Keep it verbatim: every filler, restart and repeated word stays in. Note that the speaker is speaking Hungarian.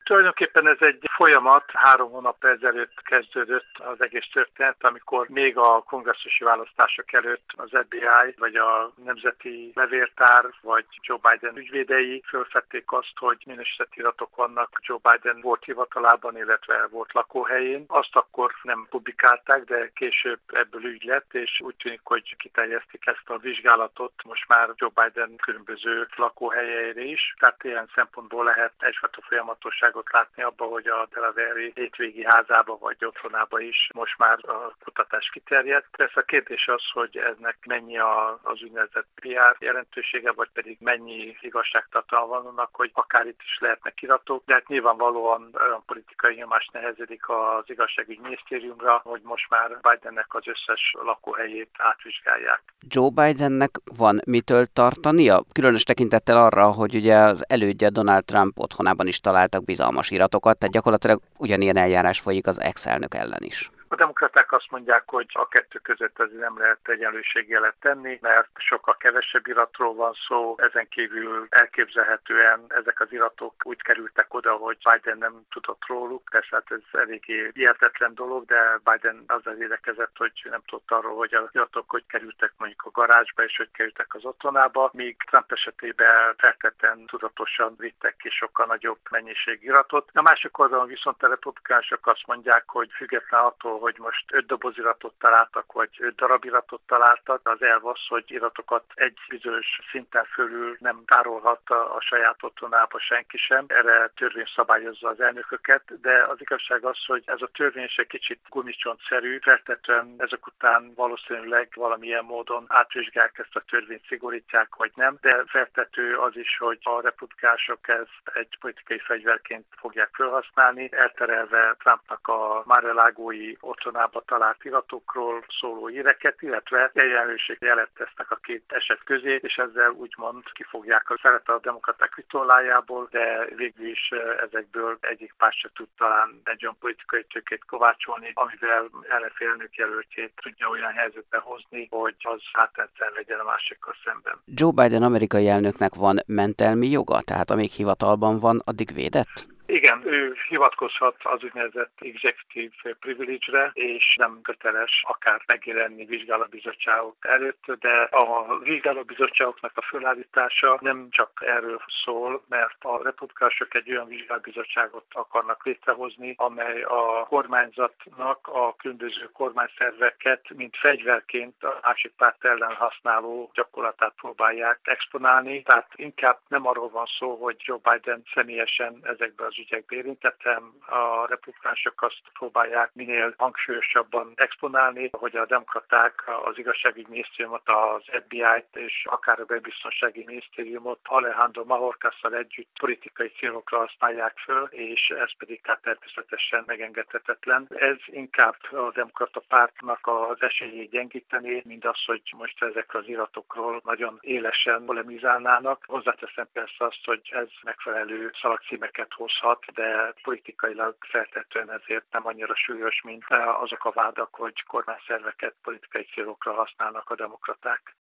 Tulajdonképpen ez egy folyamat, három hónap ezelőtt kezdődött az egész történet, amikor még a kongresszusi választások előtt az F B I, vagy a Nemzeti Levéltár, vagy Joe Biden ügyvédei fölfedték azt, hogy minősített iratok vannak Joe Biden volt hivatalában, illetve volt lakóhelyén. Azt akkor nem publikálták, de később ebből ügy lett, és úgy tűnik, hogy kiterjesztik ezt a vizsgálatot most már Joe Biden különböző lakóhelyeire is. Tehát ilyen szempontból lehet egyfajta folyamatosságot látni abban, hogy a Delaware-i hétvégi házába vagy otthonába is most már a kutatás kiterjedt. Persze a kérdés az, hogy ennek mennyi a, az úgynevezett pé er jelentősége, vagy pedig mennyi igazságtartalma van annak, hogy akár itt is lehetnek iratok, de hát nyilvánvalóan olyan politikai nyomás nehezedik az igazságügyi minisztériumra, hogy most már Bidennek az összes lakóhelyét átvizsgálják. Joe Bidennek van mitől tartania? Különös tekintettel arra, hogy ugye az elődje Donald Trump otthonában is találtak bizalmas iratokat, tehát gyakorlatilag ugyanilyen eljárás folyik az ex-elnök ellen is. A demokraták azt mondják, hogy a kettő között azért nem lehet egyenlőségjelet tenni, mert sokkal kevesebb iratról van szó, ezen kívül elképzelhetően ezek az iratok úgy kerültek oda, hogy Biden nem tudott róluk, persze hát ez eléggé hihetetlen dolog, de Biden azzal védekezett, hogy nem tudott arról, hogy az iratok hogy kerültek mondjuk a garázsba, és hogy kerültek az otthonába, míg Trump esetében feltétlenül tudatosan vittek ki sokkal nagyobb mennyiség iratot. A másik oldalon viszont a republikánusok azt mondják, hogy független attól, hogy most öt doboz iratot találtak, vagy öt darab iratot találtak. Az elv az, hogy iratokat egy bizonyos szinten fölül nem tárolhat a, a saját otthonába senki sem. Erre törvény szabályozza az elnököket, de az igazság az, hogy ez a törvény is egy kicsit gumicsontszerű, feltétlenül ezek után valószínűleg valamilyen módon átvizsgálják ezt a törvényt, szigorítják, vagy nem, de feltető az is, hogy a republikánusok ezt egy politikai fegyverként fogják felhasználni, elterelve Trumpnak a Mar-a-Lagói otthonába talált iratokról szóló híreket, illetve egyenlőségjelet tesznek a két eset közé, és ezzel úgymond kifogják a szeret a demokraták vitollájából, de végül is ezekből egyik párt se tud talán egy olyan politikai tőkét kovácsolni, amivel ellenfél elnök jelöltjét tudja olyan helyzetbe hozni, hogy az hátránytalan legyen a másikkal szemben. Joe Biden amerikai elnöknek van mentelmi joga, tehát amíg hivatalban van, addig védett? Igen, ő hivatkozhat az úgynevezett executive privilege-re, és nem köteles akár megjelenni vizsgálóbizottságok előtt, de a vizsgálóbizottságoknak a fölállítása nem csak erről szól, mert a republikánusok egy olyan vizsgálóbizottságot akarnak létrehozni, amely a kormányzatnak a különböző kormányszerveket, mint fegyverként a másik párt ellen használó gyakorlatát próbálják exponálni. Tehát inkább nem arról van szó, hogy Joe Biden személyesen ezekbe az ügyekbe érintettem. A republikánusok azt próbálják minél hangsúlyosabban exponálni, hogy a demokraták az igazságügyi minisztériumot, az F B I-t és akár a belbiztonsági minisztériumot Alejandro Mayorkasszal együtt politikai célokra használják föl, és ez pedig tehát természetesen megengedhetetlen. Ez inkább a demokrata pártnak az esélyét gyengíteni, mint az, hogy most ezekről az iratokról nagyon élesen polemizálnának. Hozzáteszem persze azt, hogy ez megfelelő szalagcímeket hozhat, de politikailag feltetően ezért nem annyira súlyos, mint azok a vádak, hogy kormányszerveket politikai célokra használnak a demokraták.